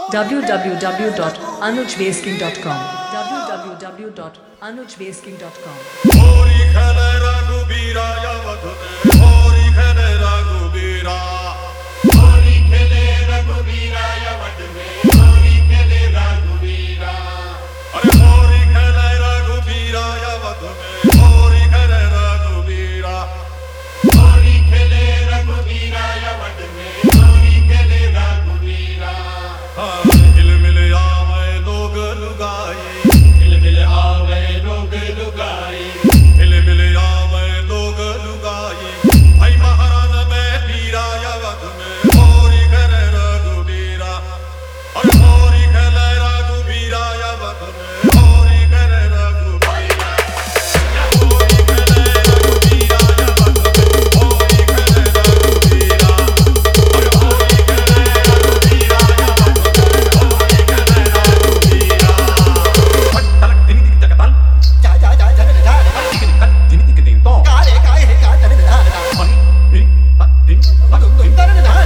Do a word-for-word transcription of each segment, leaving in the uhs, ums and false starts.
w w w dot anuj basking dot com w w w dot anuj basking dot com होरी खेले रघुबीरा अवध में होरी खेले रघुबीरा होरी खेले रघुबीरा अवध में होरी खेले रघुबीरा अरे होरी खेले रघुबीरा अवध में होरी खेले रघुबीरा होरी खेले रघुबीरा अवध में होरी खेले रघुबीरा हिल मिल आवे लोग लुगाई हिल मिल आवे लोग लुगाई हिल मिल आवे लोग लुगाई भाई महाराज में पीरा अवध में होरी खेले रघुबीरा अरे होरी खेले रघुबीरा अवध में होरी खेले रघुबीरा होरी खेले रघुबीरा अवध में होरी खेले रघुबीरा अरे होरी खेले रघुबीरा अवध में होरी खेले रघुबीरा तलक दिनी दिक तकताल जा जा जा जा जा दिनी दिक दिन तो कारे काहे हे का तने धा धा हनी दिनी तक दिन तक तुम तुम तने धा धा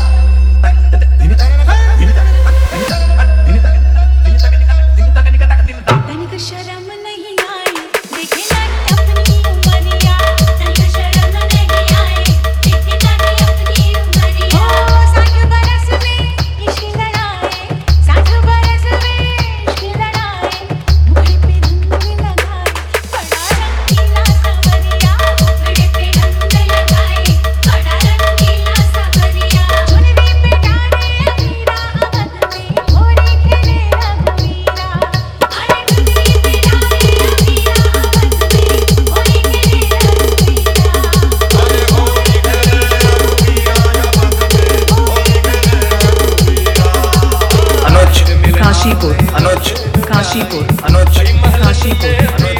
दिनी तक दिनी तक दिनी तक दिनी तक दिनी तक दिनी तक दिनी तक तनिक शर्म नहीं आई देखे ना अपनी उमरिया तनिक शर्म नहीं आई देखे ना अपनी उमरिया ओ साठ बरस में इश्क लड़ाए साठ बरस में इश्क लड़ाए मुझे पे रंग लगाए बड़ा रंगीला सवरिया मुझे पे रंग लगाए बड़ा रंगीला सवरिया चुनरी पे डाले अमीरा अवध में होरी खेले रघुवीरा अरे चुनरी पे डाले अमीरा अवध में होरी खेले रघुवीरा अरे होरी खेले रघुबीरा अवध में होरी खेले रघुबीरा अनुज काशीपुर अनुज काशीपुर अनुज काशीपुर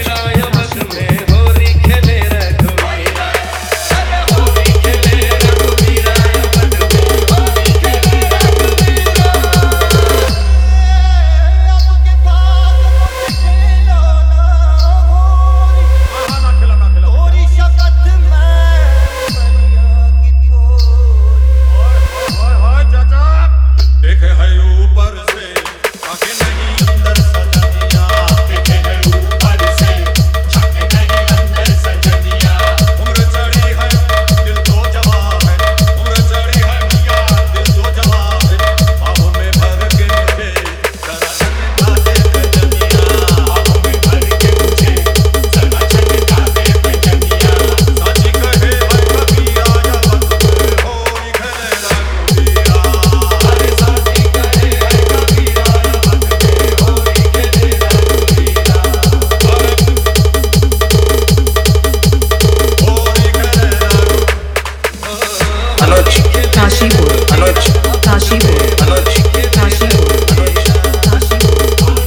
आपके पास खेलो ना होरी ना खेला ना खेला होरी शपथ में परिया की थोरी हाय हाय चाचा देखे है ऊपर से आके नहीं अंदर सजनिया देखे है ऊपर से आके नहीं अंदर सजनिया उम्र चढ़ी है दिल तो जवाब है उम्र चढ़ी है मिया दिल तो जवाब है बाहों में भर के मुझे जरा छनका दे बजनिया बाहों में भर के मुझे जरा छनका दे बजनिया साची कहे है कबीरा अवध में होरी खेले रघुबीरा अरे साची कहे है कबीरा अवध में होरी खेले रघुबीरा होरी खेले रघुबीरा अनुज काशीपुर अनुज काशीपुर अनुज काशीपुर काशीपुर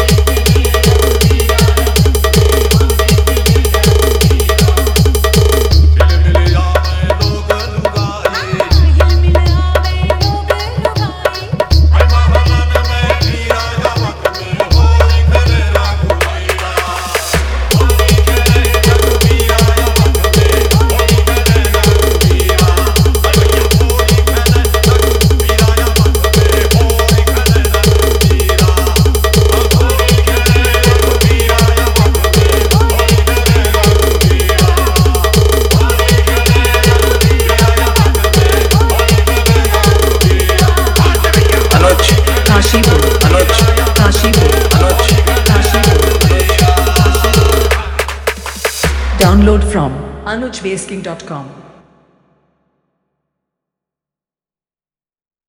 हिल मिल आवे लोग लुगाई हिल मिल आवे लोग लुगाई भाई महाराज में पीरा अवध में होरी खेले रघुबीरा होरी खेले रघुबीरा अवध में होरी खेले रघुबीरा अरे भैया होरी खेले रघुबीरा अवध में होरी खेले रघुबीरा होरी खेले रघुबीरा अवध में होरी खेले रघुबीरा होरी खेले रघुबीरा अवध में होरी खेले रघुबीरा आज भैया अनुज काशीपुर अनुज काशीपुर अनुज Kashipur Download from anuj basking dot com